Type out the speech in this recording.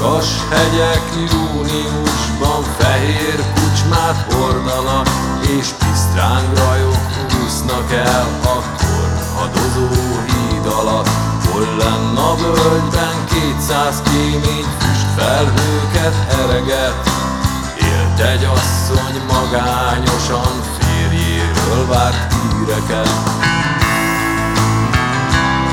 Magas hegyek júniusban fehér kucsmát hordanak, és pisztráng rajok úsznak el a tornadozó híd alatt. Hol lenn a völgyben 200 kémény füstfelhőket ereget, élt egy asszony magányosan, férjéről várt híreket.